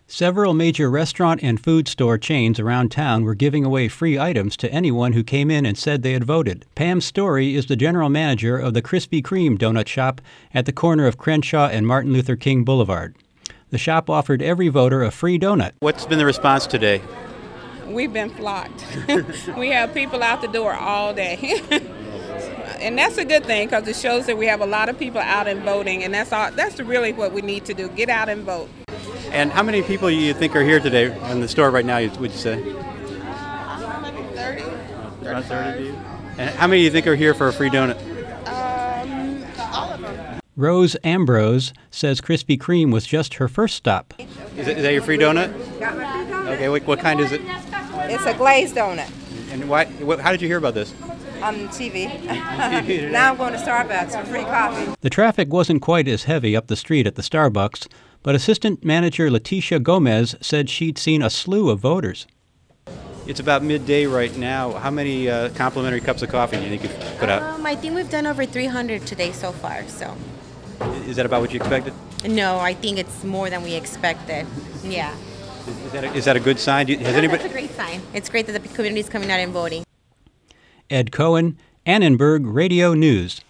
Several major restaurant and food store chains around town were giving away free items to anyone who came in and said they had voted. Pam Story is the general manager of the Krispy Kreme donut shop at the corner of Crenshaw and Martin Luther King Boulevard. The shop offered every voter a free donut. What's been the response today? We've been flocked. We have people out the door all day. And that's a good thing because it shows that we have a lot of people out and voting, and that's really what we need to do, get out and vote. And how many people you think are here today in the store right now, would you say? Maybe 30. Around 30 to you? And how many do you think are here for a free donut? All of them. Rose Ambrose says Krispy Kreme was just her first stop. Is that your free donut? Got my free donut. Okay, what kind is it? It's a glazed donut. And how did you hear about this? On TV. Now I'm going to Starbucks for free coffee. The traffic wasn't quite as heavy up the street at the Starbucks, but assistant manager Leticia Gomez said she'd seen a slew of voters. It's about midday right now. How many complimentary cups of coffee do you think you've put out? I think we've done over 300 today so far. So. Is that about what you expected? No, I think it's more than we expected. Yeah. Is that a good sign? That's a great sign. It's great that the community is coming out and voting. Ed Cohen, Annenberg Radio News.